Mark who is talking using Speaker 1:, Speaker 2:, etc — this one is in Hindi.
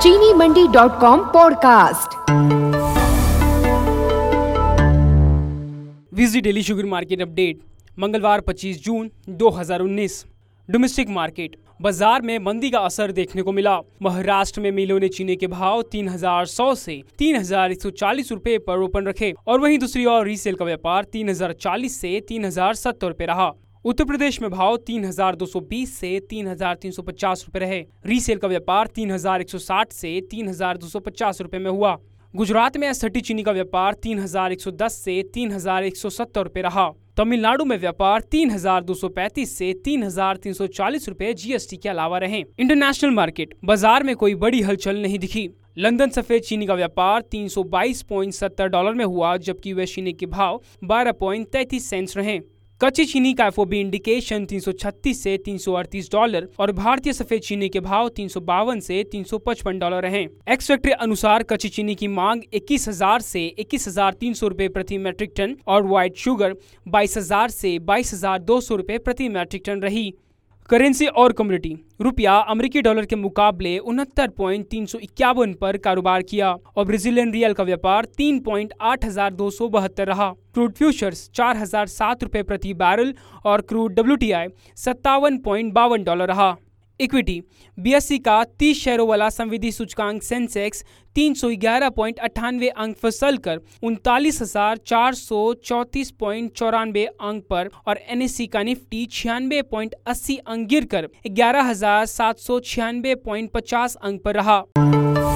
Speaker 1: चीनी मंडी.com पॉडकास्ट।
Speaker 2: विजी डेली शुगर मार्केट अपडेट मंगलवार 25 जून 2019। डोमेस्टिक मार्केट बाजार में मंदी का असर देखने को मिला। महाराष्ट्र में मिलों ने चीनी के भाव 3100 से 3140 रुपए पर ओपन रखे और वहीं दूसरी ओर रीसेल का व्यापार 3040 से 3070 रुपए रहा। उत्तर प्रदेश में भाव 3220 से 3350 रुपए रहे। रीसेल का व्यापार 3160 से 3250 रुपए में हुआ। गुजरात में S30 चीनी का व्यापार 3110 से 3170 रुपए रहा। तमिलनाडु में व्यापार 3235 से 3340 रुपए GST के अलावा रहे। इंटरनेशनल मार्केट बाजार में कोई बड़ी हलचल नहीं दिखी। लंदन सफेद चीनी का व्यापार $322.70 में हुआ, जबकि यूएस चीनी के भाव 12.33 सेंट्स रहे। कच्ची चीनी का FOB इंडिकेशन $336 से $338 और भारतीय सफेद चीनी के भाव $352 से $355 रहे। एक्स फैक्ट्री अनुसार कच्ची चीनी की मांग 21,000 से 21,300 रुपए प्रति मैट्रिक टन और व्हाइट शुगर 22,000 से 22,200 रुपए प्रति मैट्रिक टन रही। करेंसी और कमोडिटी रुपया अमेरिकी डॉलर के मुकाबले 69.351 पर कारोबार किया और ब्राजीलियन रियल का व्यापार 3.8272 रहा। क्रूड फ्यूचर्स 4007 रुपए प्रति बैरल और क्रूड WTI $57.52 रहा। इक्विटी BSE का 30 शेयरों वाला संविधि सूचकांक सेंसेक्स 311.98 अंक फिसल कर 39,434.94 अंक पर और NSE का निफ्टी 96.80 अंक गिरकर 11,796.50 अंक पर रहा।